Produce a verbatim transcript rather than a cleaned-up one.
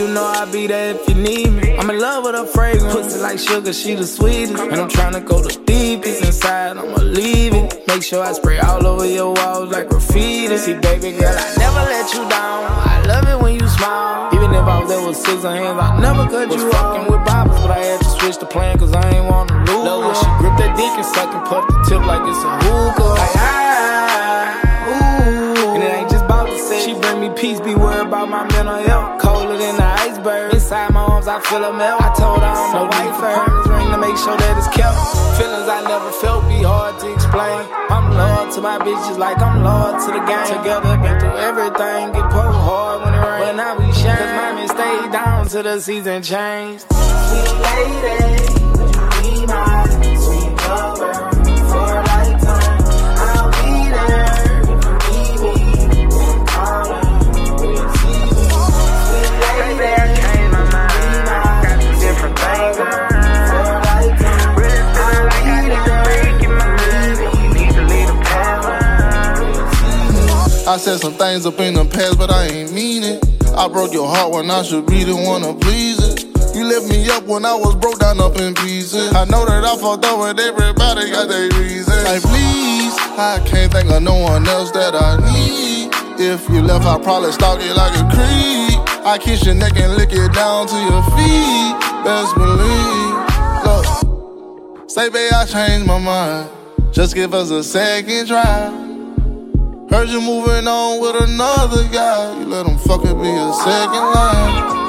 you know I'll be there if you need me. I'm in love with her fragrance, pussy like sugar, she the sweetest. And I'm tryna go the deepest inside, I'ma leave it. Make sure I spray all over your walls like graffiti. See, baby girl, I never let you down. I love it when you smile. Even if I was there with six hands, I never cut you off. Fucking with boppers, but I had to switch the plan, cause I ain't wanna lose. Love when she grip that dick and suck and puff the tip like it's a hookah. Like, ah, ooh. And it ain't just about the sex. She bring me peace, be worried about my mental health. Colder than the iceberg. Inside my arms, I feel a melt. I told her I'm a white first ring to make sure that it's kept. Feelings I never felt be hard to explain. I'm loyal to my bitches like I'm loyal to the game. Together, been through everything. Get pulled hard when it rains. But now we shine, cause mine stayed down till the season changed. Sweet lady, would you be my sweet lover for a lifetime? I'll be there if you need me. When calling, when you see me. Sweet lady, I changed my mind. Got some different things for a lifetime. Really feeling like I need to make it mine. You need to lead a path. I said some things up in the past, but I ain't mean it. I broke your heart when I should be the one to please it. You lift me up when I was broke down up in pieces. I know that I fucked up with everybody got their reasons. Like please, I can't think of no one else that I need. If you left, I'd probably stalk you like a creep. I kiss your neck and lick it down to your feet. Best believe. Look, say babe, I changed my mind. Just give us a second try. Heard you moving on with another guy. You let him fucking be a second line.